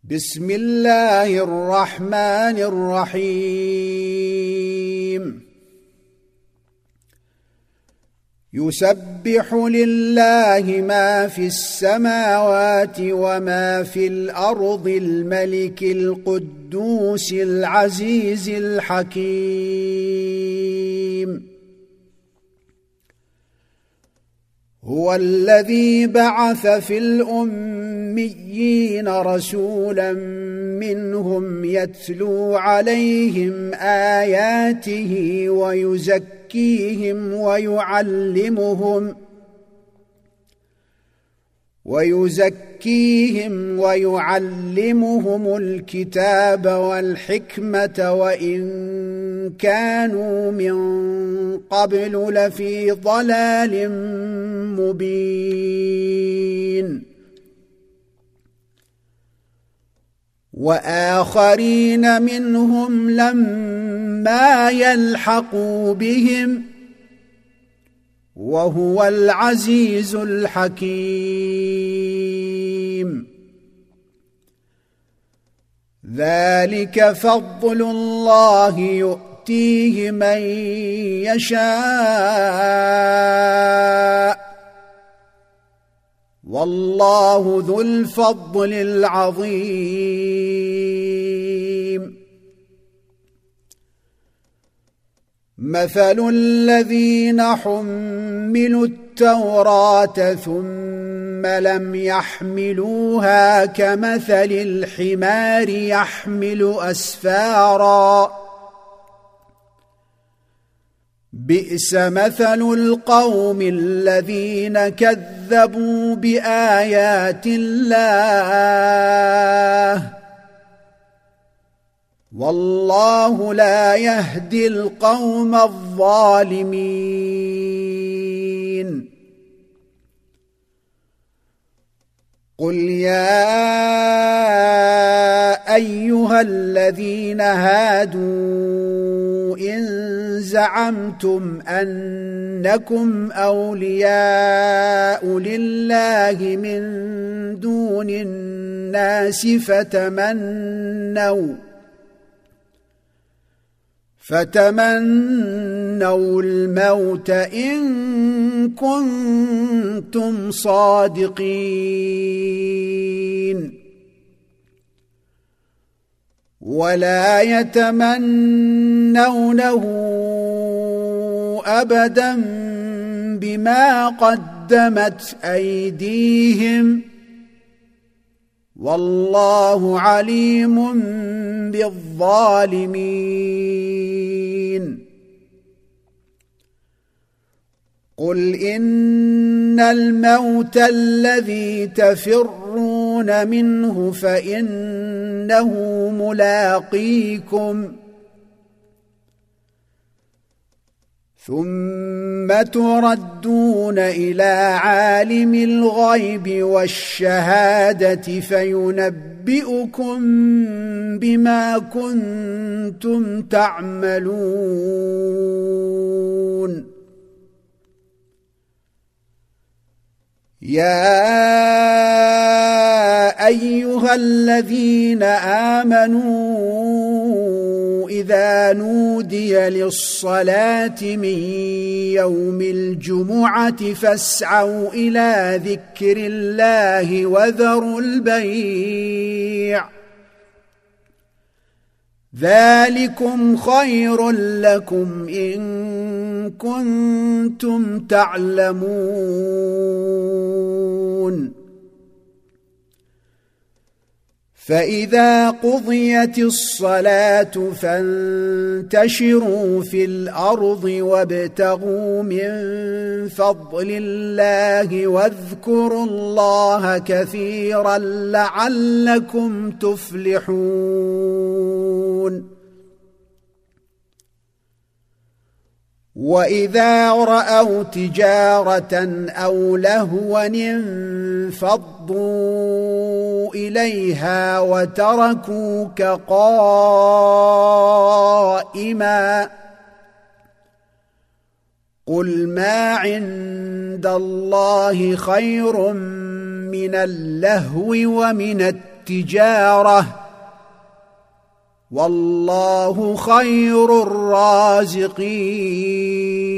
بسم الله الرحمن الرحيم يسبح لله ما في السماوات وما في الأرض الملك القدوس العزيز الحكيم هو الذي بعث في الأميين رسولا منهم يتلو عليهم آياته ويزكيهم ويعلمهم الكتاب والحكمة وإن كانوا من قبل لفي ضلال مبين وآخرين منهم لما يلحقوا بهم وهو العزيز الحكيم ذلك فضل الله يؤتيه من يشاء والله ذو الفضل العظيم مثل الذين حملوا التوراة ثم لم يحملوها كمثل الحمار يحمل أسفارا بئس مثل القوم الذين كذبوا بآيات الله والله لا يهدي القوم الظالمين قل يا أيها الذين هادوا إن زعمتم أنكم أولياء لله من دون الناس فتمنوا الموت إن كنتم صادقين ولا يتمنونه أبدا بما قدمت أيديهم والله عليم بالظالمين قل إن الموت الذي تفرون منه فإنه ملاقيكم ثم تردون إلى عالم الغيب والشهادة فينبئكم بما كنتم تعملون يا أيها الذين آمنوا إذا نودي للصلاة من يوم الجمعة فاسعوا إلى ذكر الله وذروا البيع ذلكم خير لكم إن كنتم تعلمون فإذا قضيت الصلاة فانتشروا في الأرض وابتغوا من فضل الله واذكروا الله كثيرا لعلكم تفلحون وإذا رأوا تجارة أو لهوا انفضوا إليها وتركوك قائما قل ما عند الله خير من اللهو ومن التجاره والله خير الرازقين